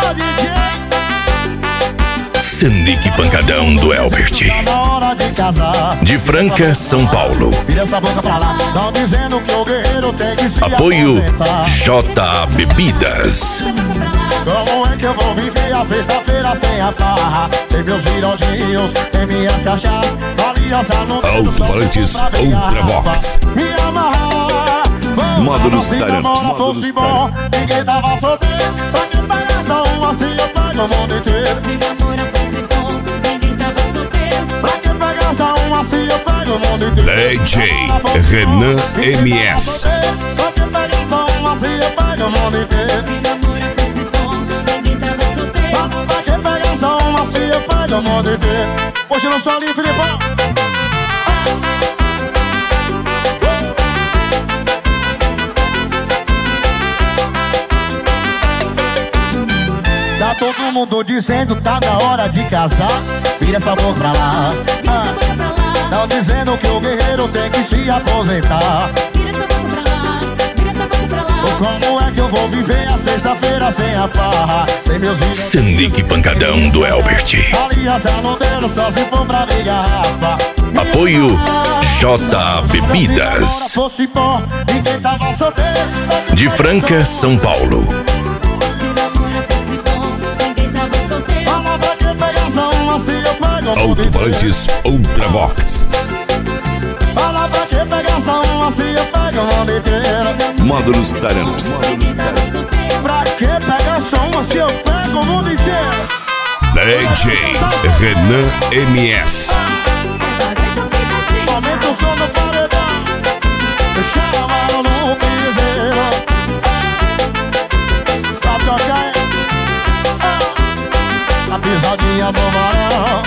Senic Pancadão do Elbert. De Franca, São Paulo. Apoio JA Bebidas. Como é que eu vou viver a sexta-feira sem a farra? Sem meus virodinhos, sem minhas cachaças, aliança no dedo, Alto-falantes Ultravox. Me amarrar. Módulos Taramps. Se fosse bom, ninguém tava solteiro. Pra que pegar só um assim eu pego o mundo inteiro. Se namoro fosse bom, ninguém tava solteiro. Pra que pegar só um assim eu pego o mundo inteiro. DJ Renan MS. Pra que pegar só um assim eu pego o mundo inteiro. Se namoro fosse bom, ninguém tava solteiro. Pra que pegar só um assim eu pego o mundo inteiro. Hoje eu não sou ali, Filipão. Tá todo mundo dizendo tá na hora de casar. Vira essa boca pra lá. Tão dizendo que o guerreiro tem que se aposentar. Vira essa boca pra lá, vira essa boca pra lá. Como é que eu vou viver a sexta-feira sem a farra? Sem meus filhos. Senic Pancadão do Elbert. Aliança no dedo só se for pra ver garrafa. Apoio JA Bebidas. Se fosse bom, ninguém tava solteiro. De Franca, São Paulo. Se namoro fosse bom, ninguém tava solteiro. Fala pra que pegar só um assim eu pego o mundo inteiro. Alto-falantes Ultravox. Fala pra que pegar só um assim eu pego o mundo inteiro. Módulos Taramps. Ninguém tava solteiro. Pra que pegar só um assim eu pego o mundo inteiro. DJ Renan MS. Aumenta o som do paredão. Chama no piseiro. Pra tocar a pisadinha do varão.